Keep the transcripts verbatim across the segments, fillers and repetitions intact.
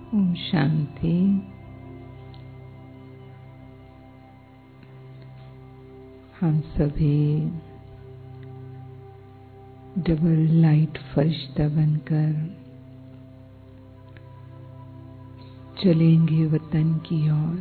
ओम शांति। हम सभी double light फरिश्ता बनकर चलेंगे वतन की ओर।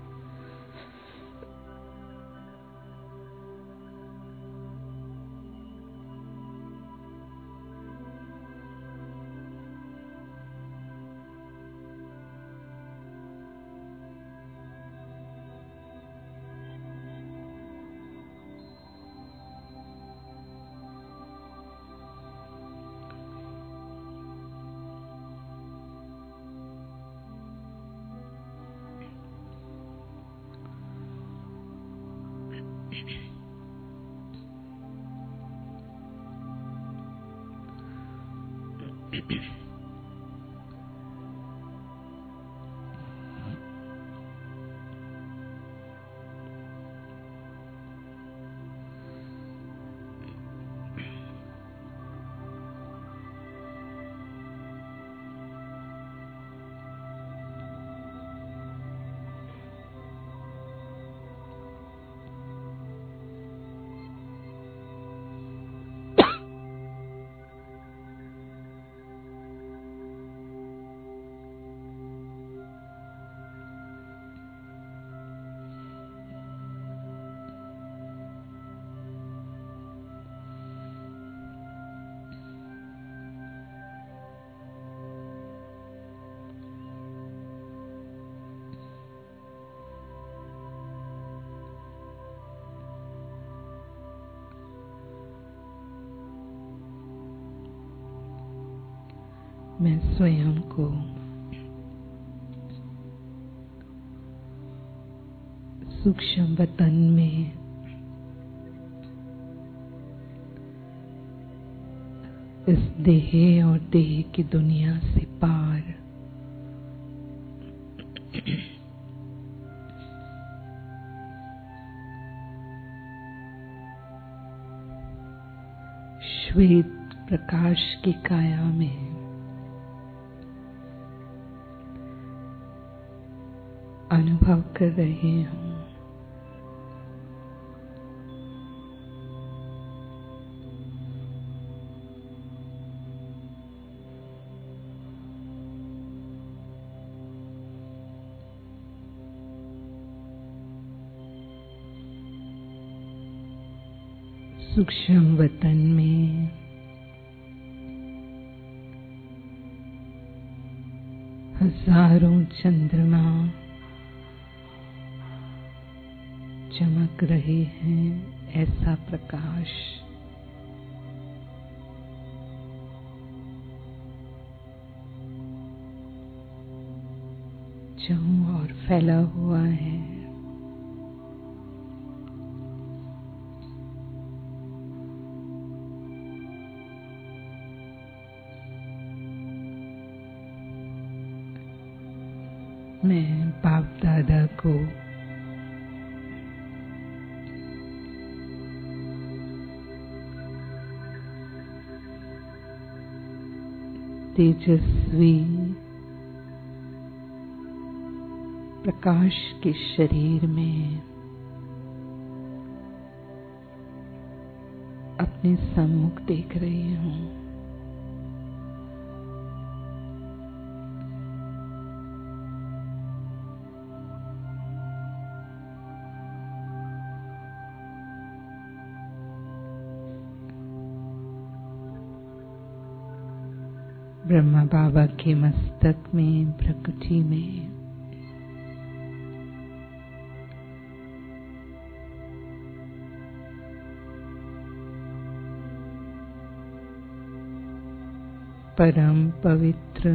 मैं स्वयं को सूक्ष्म वतन में इस देह और देह की दुनिया से पार श्वेत प्रकाश की काया में अनुभव कर रहे हूँ। सूक्ष्म वतन में हजारों चंद्रमा चमक रहे हैं। ऐसा प्रकाश चारों ओर फैला हुआ है। मैं बाप दादा को तेजस्वी प्रकाश के शरीर में अपने सम्मुख देख रही हूँ। ब्रह्मा बाबा के मस्तक में प्रकृति में परम पवित्र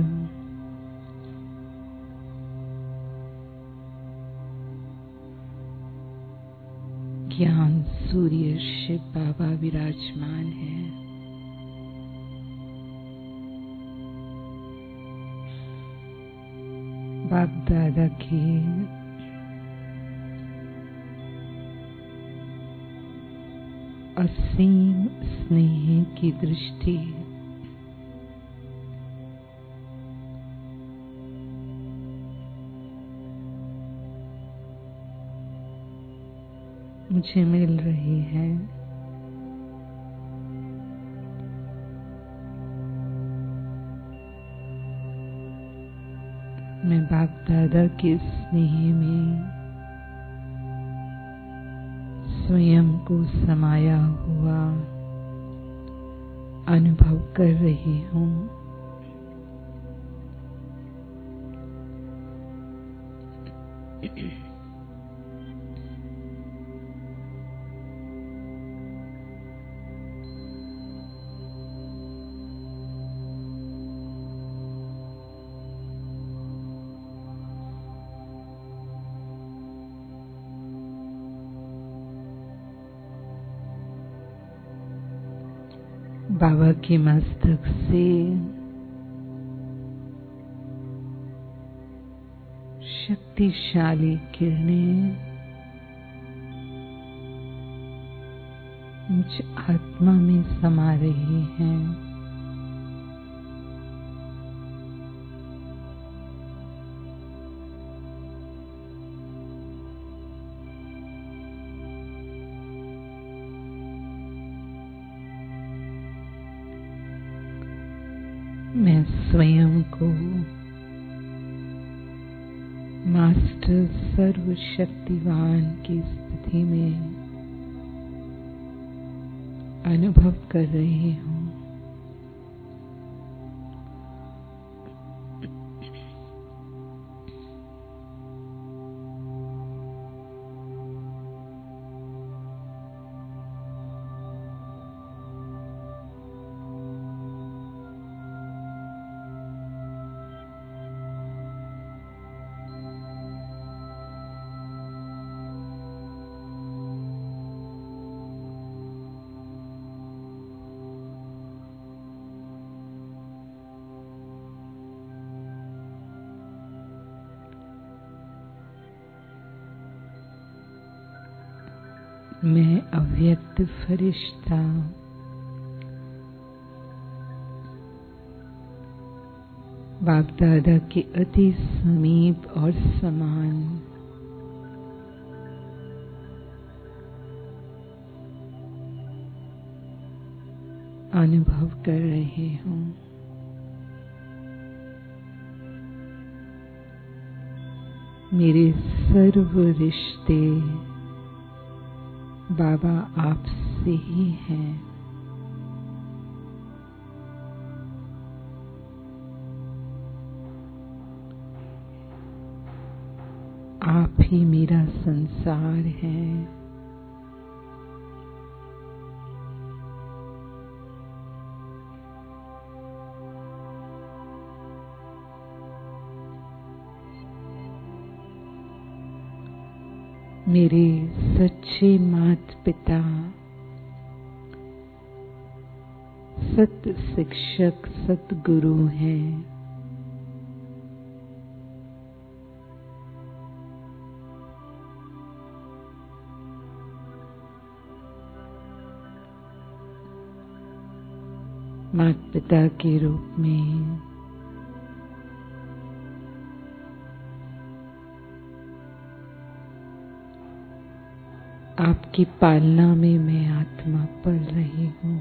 ज्ञान सूर्य शिव बाबा विराजमान है। बाप दादा की असीम स्नेह की दृष्टि मुझे मिल रही है। मैं बाप दादा के स्नेह में स्वयं को समाया हुआ अनुभव कर रही हूँ। बाबा के मस्तक से शक्तिशाली किरणें मुझ आत्मा में समा रही हैं। मैं स्वयं को मास्टर सर्वशक्तिवान की स्थिति में अनुभव कर रही हूँ। मैं अव्यक्त फरिश्ता बाप दादा के अति समीप और समान अनुभव कर रही हूँ। मेरे सर्व रिश्ते बाबा आपसे ही हैं। आप ही मेरा संसार है। मेरे सच्चे माता पिता सत शिक्षक सतगुरु हैं। माता पिता के रूप में आपकी पालना में मैं आत्मा पल रही हूँ।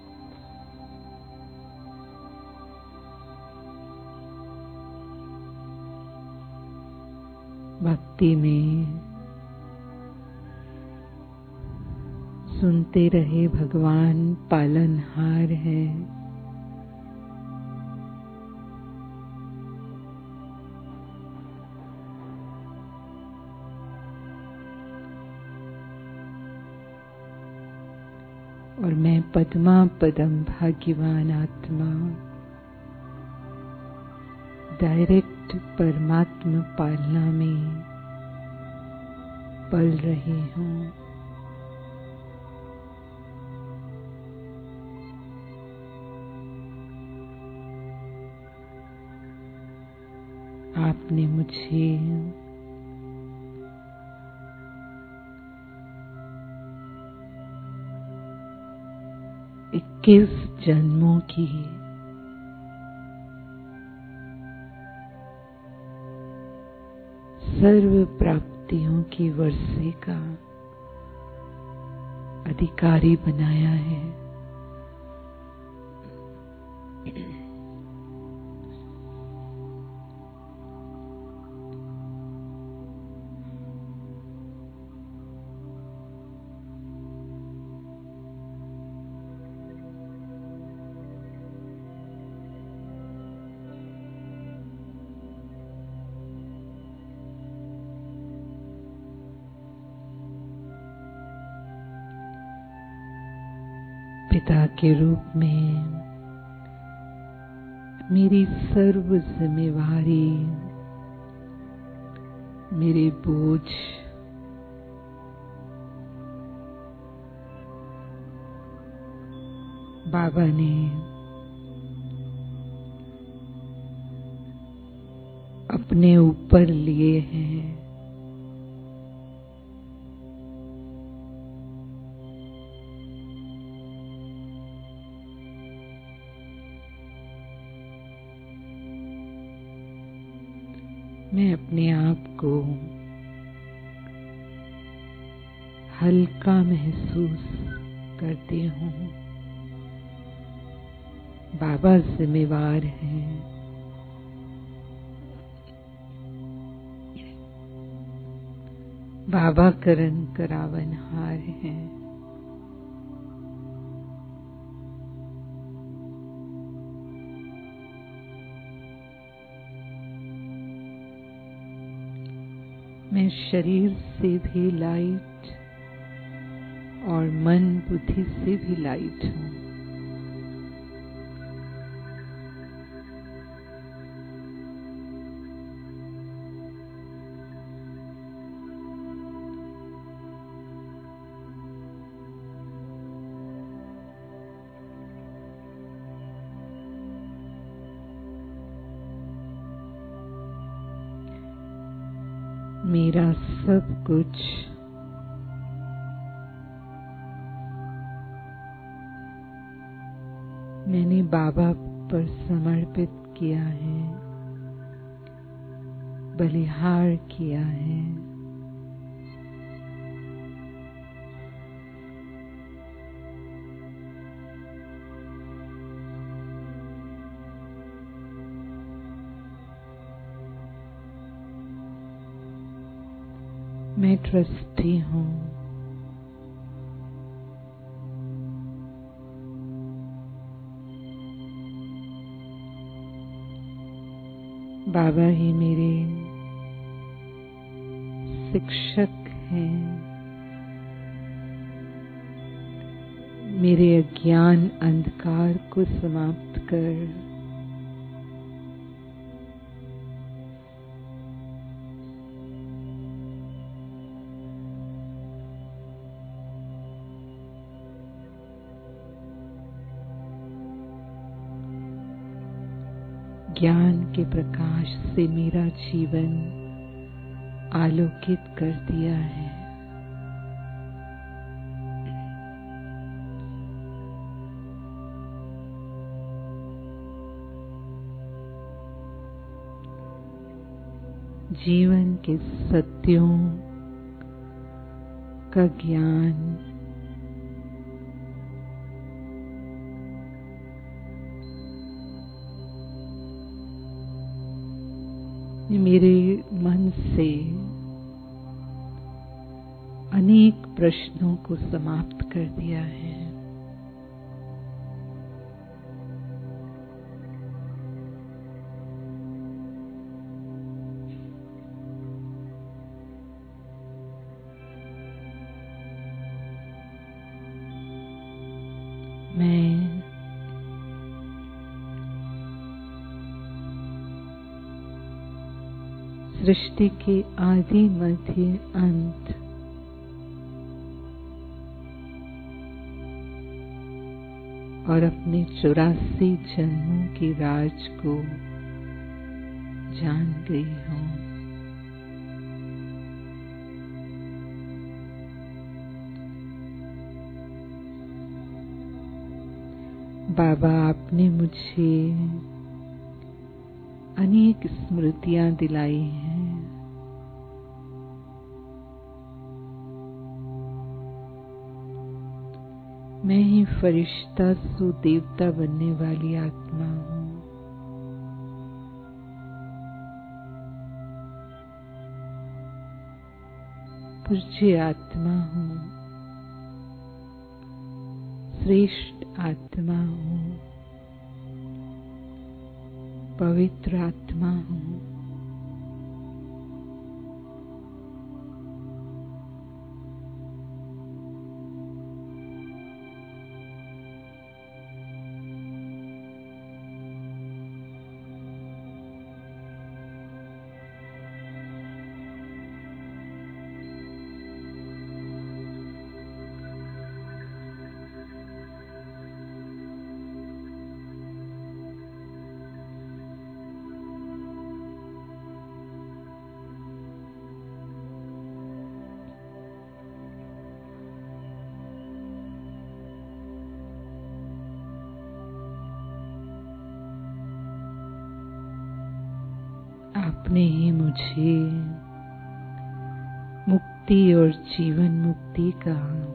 भक्ति में सुनते रहे भगवान पालनहार है। और मैं पद्मा पदम भाग्यवान आत्मा डायरेक्ट परमात्मा पालना में पल रही हूँ। आपने मुझे इक्कीस जन्मों की सर्व प्राप्तियों की वर्षिका अधिकारी बनाया है। पिता के रूप में मेरी सर्व जिम्मेवारी, मेरे बोझ बाबा ने अपने ऊपर लिए हैं। मैं अपने आप को हल्का महसूस करती हूँ। बाबा जिम्मेवार हैं। बाबा करन करावनहार हैं। मैं शरीर से भी लाइट और मन बुद्धि से भी लाइट हूँ। मेरा सब कुछ मैंने बाबा पर समर्पित किया है, बलिहार किया है। मैं ट्रस्टी हूँ। बाबा ही मेरे शिक्षक हैं। मेरे अज्ञान अंधकार को समाप्त कर ज्ञान के प्रकाश से मेरा जीवन आलोकित कर दिया है। जीवन के सत्यों का ज्ञान मेरे मन से अनेक प्रश्नों को समाप्त कर दिया है। मैं सृष्टि के आदि मध्य अंत और अपने चौरासी जन्मों की राज को जान गई हूँ। बाबा, आपने मुझे अनेक स्मृतियां दिलाई हैं। मैं ही फरिश्ता सु देवता बनने वाली आत्मा हूँ। पूज्य आत्मा हूँ, श्रेष्ठ आत्मा हूँ, पवित्र आत्मा हूँ। आपने ही मुझे मुक्ति और जीवन मुक्ति का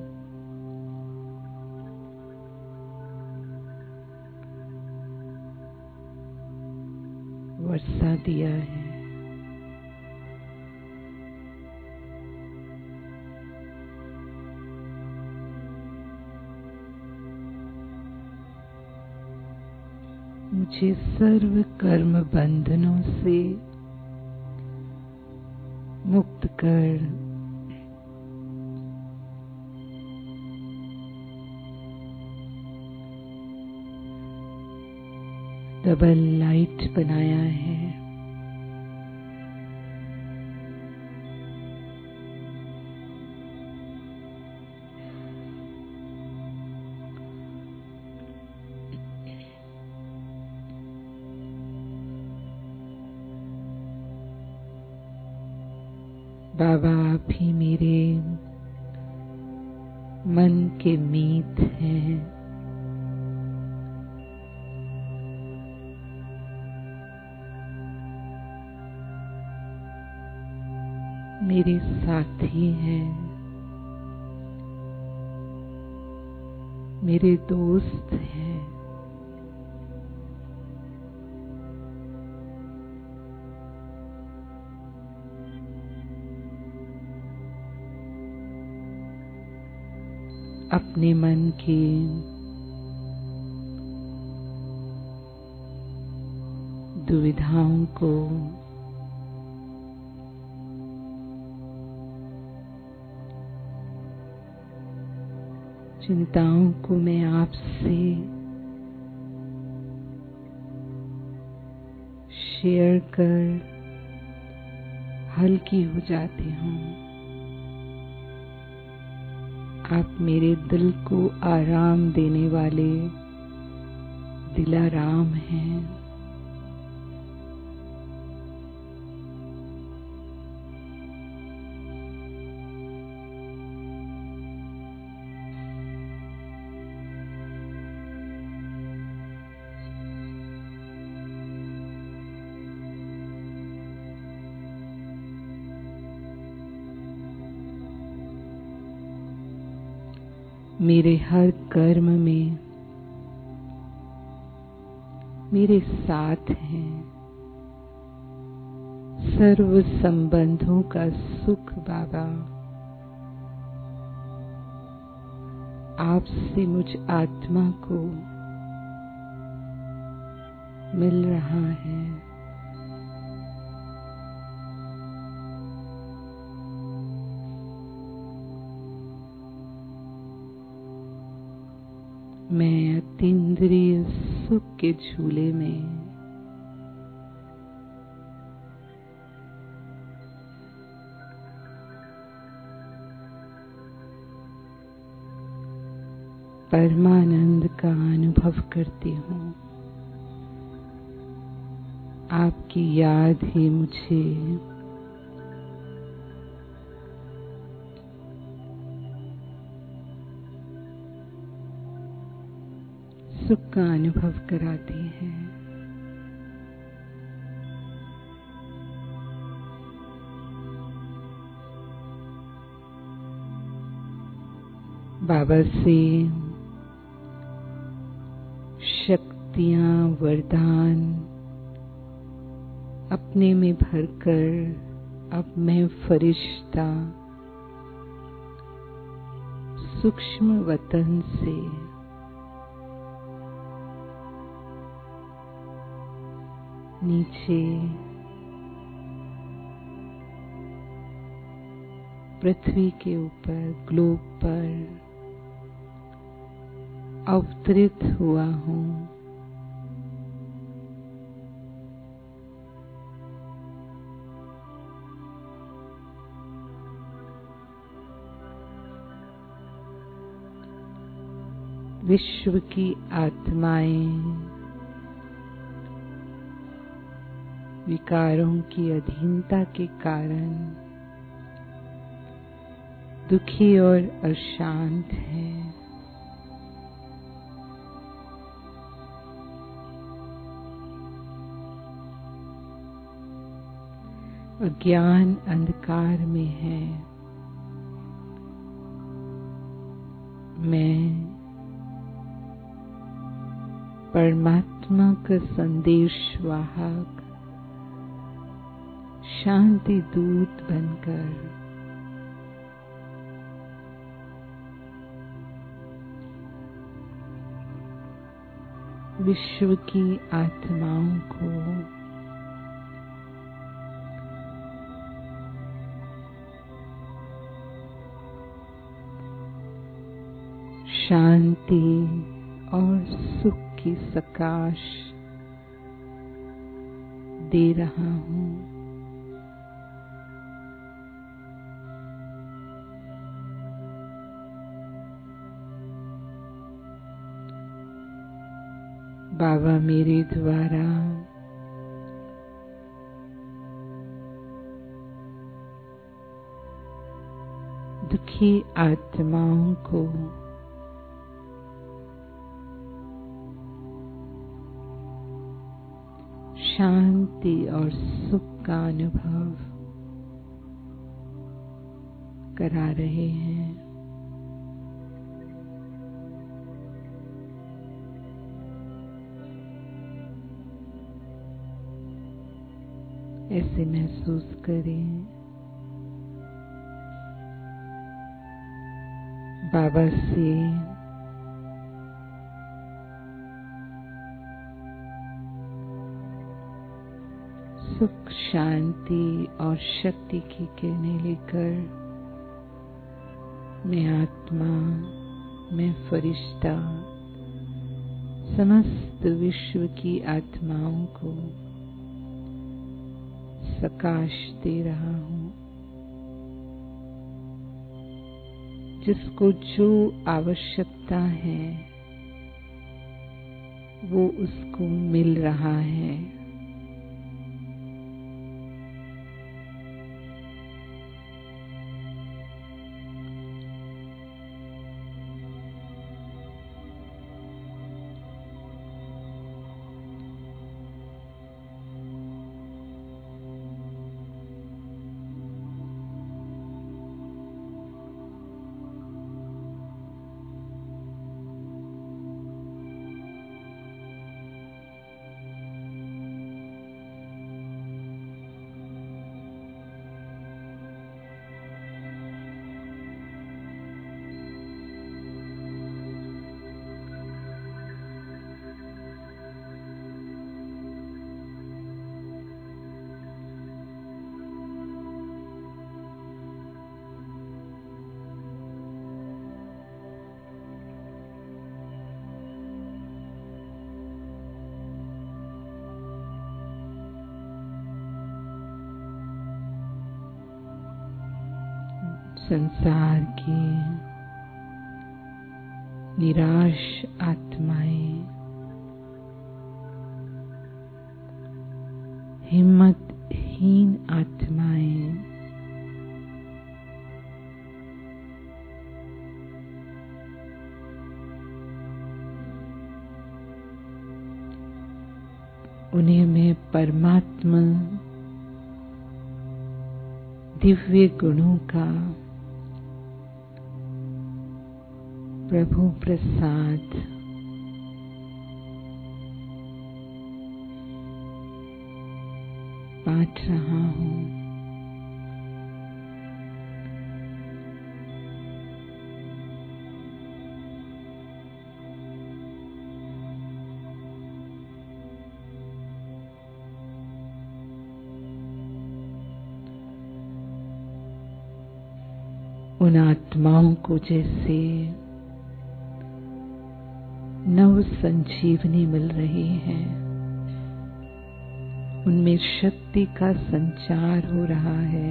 वर्षा दिया है। मुझे सर्व कर्म बंधनों से मुक्त कर डबल लाइट बनाया है। बाबा आप ही मेरे मन के मीत हैं। मेरे साथी हैं, मेरे दोस्त हैं। अपने मन की दुविधाओं को चिंताओं को मैं आपसे शेयर कर हल्की हो जाती हूँ। आप मेरे दिल को आराम देने वाले दिलाराम हैं। मेरे हर कर्म में मेरे साथ हैं। सर्व संबंधों का सुख बाबा आपसे मुझ आत्मा को मिल रहा है। मैं अतीन्द्रिय सुख के झूले में परमानंद का अनुभव करती हूँ। आपकी याद ही मुझे सुख का अनुभव कराती है। बाबा से शक्तियां, वरदान अपने में भरकर अब मैं फरिश्ता सूक्ष्म वतन से नीचे पृथ्वी के ऊपर ग्लोब पर अवतरित हुआ हूँ। विश्व की आत्माएं विकारों की अधीनता के कारण दुखी और अशांत है। अज्ञान अंधकार में है। मैं परमात्मा का संदेशवाहक शांति दूत बनकर विश्व की आत्माओं को शांति और सुख की सकाश दे रहा हूँ। बाबा मेरे द्वारा दुखी आत्माओं को शांति और सुख का अनुभव करा रहे हैं। ऐसे महसूस करें बाबा से सुख, शांति और शक्ति की किरणें लेकर मैं आत्मा, मैं फरिश्ता समस्त विश्व की आत्माओं को सकाश दे रहा हूँ। जिसको जो आवश्यकता है वो उसको मिल रहा है। संसार की निराश आत्माएं, हिम्मतहीन आत्माएं उन्हें मैं परमात्मा दिव्य गुणों का प्रभु प्रसाद बांट रहा हूं। उन आत्माओं को जैसे नव संजीवनी मिल रही है, उनमें शक्ति का संचार हो रहा है।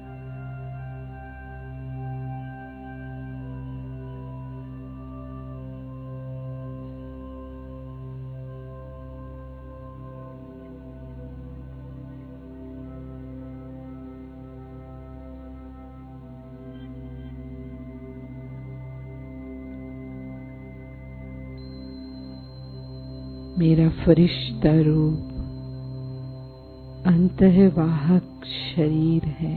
मेरा फरिश्ता रूप अंतर्वाहक शरीर है,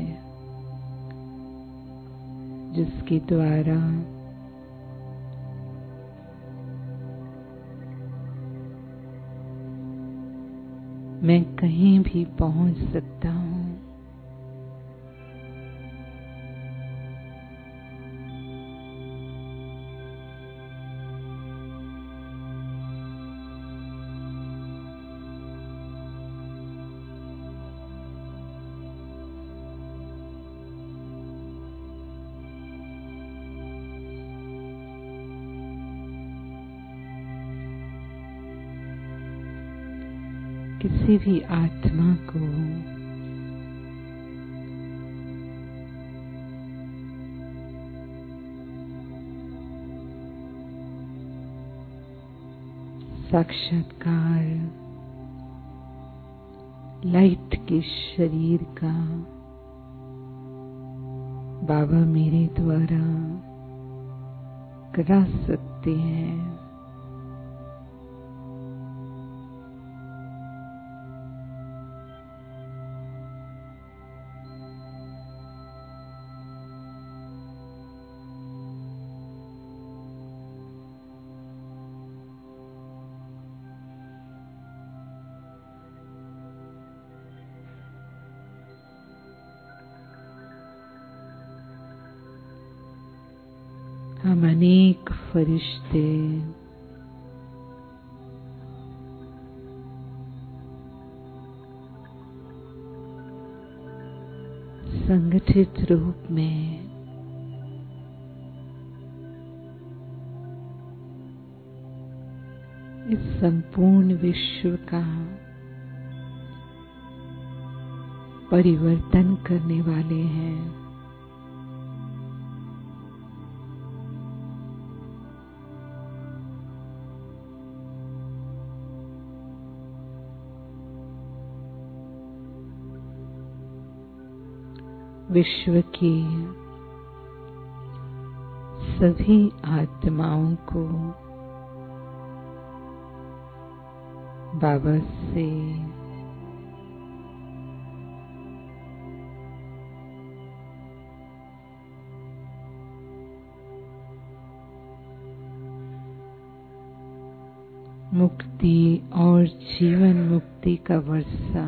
जिसके द्वारा मैं कहीं भी पहुंच सकता हूं। किसी भी आत्मा को साक्षात्कार लाइट के शरीर का बाबा मेरे द्वारा करा सकते हैं। हम अनेक फरिश्ते संगठित रूप में इस संपूर्ण विश्व का परिवर्तन करने वाले हैं। विश्व की सभी आत्माओं को बाबा से मुक्ति और जीवन मुक्ति का वर्षा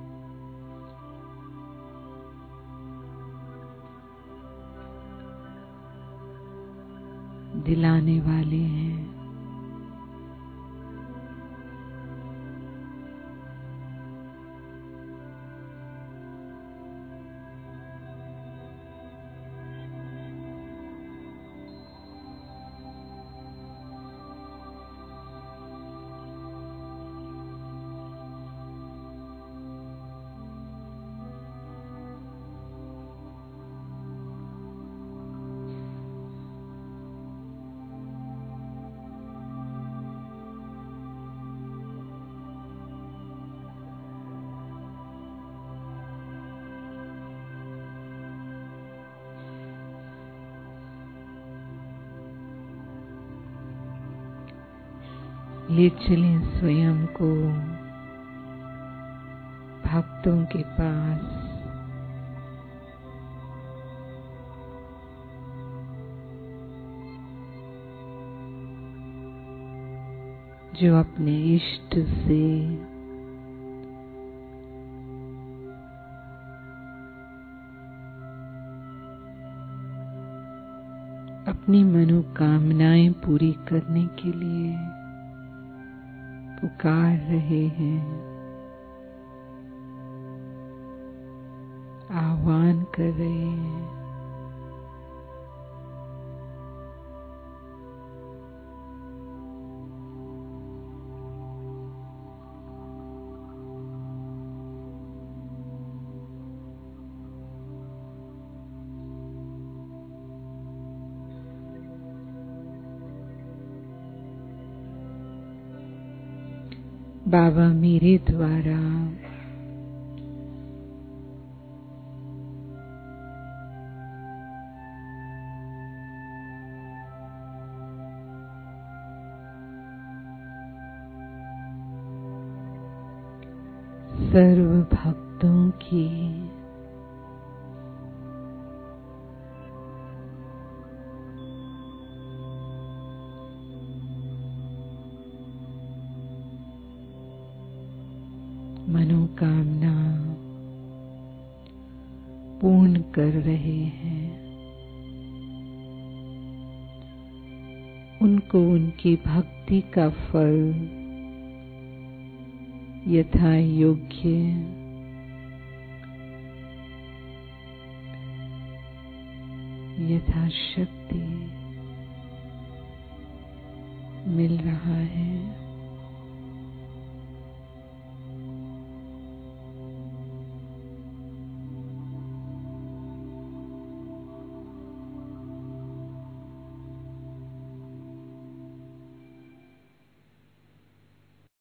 दिलाने वाले हैं। ले चलें स्वयं को भक्तों के पास, जो अपने इष्ट से अपनी मनोकामनाएं पूरी करने के लिए पुकार रहे हैं, आह्वान कर रहे हैं। बाबा मेरे द्वारा सर्व भक्तों की मनोकामना पूर्ण कर रहे हैं। उनको उनकी भक्ति का फल यथा योग्य यथाशक्ति मिल रहा है।